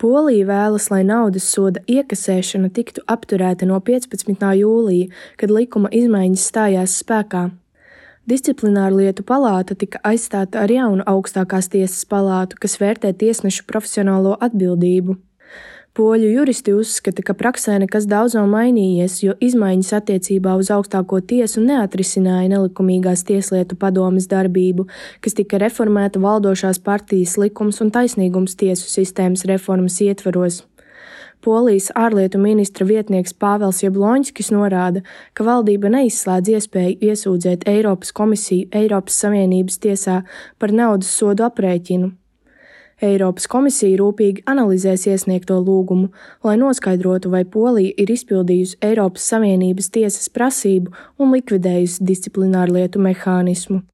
Polija vēlas, lai naudas soda iekasēšana tiktu apturēta no 15. jūlija, kad likuma izmaiņas stājās spēkā. Disciplināru lietu palāta tika aizstāta ar jaunu augstākās tiesas palātu, kas vērtē tiesnešu profesionālo atbildību. Poļu juristi uzskata, ka praksē nekas daudz nav mainījies, jo izmaiņas attiecībā uz augstāko tiesu neatrisināja nelikumīgās tieslietu padomes darbību, kas tika reformēta valdošās partijas likums un taisnīgums tiesu sistēmas reformas ietvaros. Polijas ārlietu ministra vietnieks Pāvels Jabloņskis norāda, ka valdība neizslēdz iespēju iesūdzēt Eiropas komisiju Eiropas Savienības tiesā par naudas sodu aprēķinu. Eiropas komisija rūpīgi analizēs iesniegto lūgumu, lai noskaidrotu, vai Polija ir izpildījusi Eiropas Savienības tiesas prasību un likvidējusi disciplinārlietu mehānismu.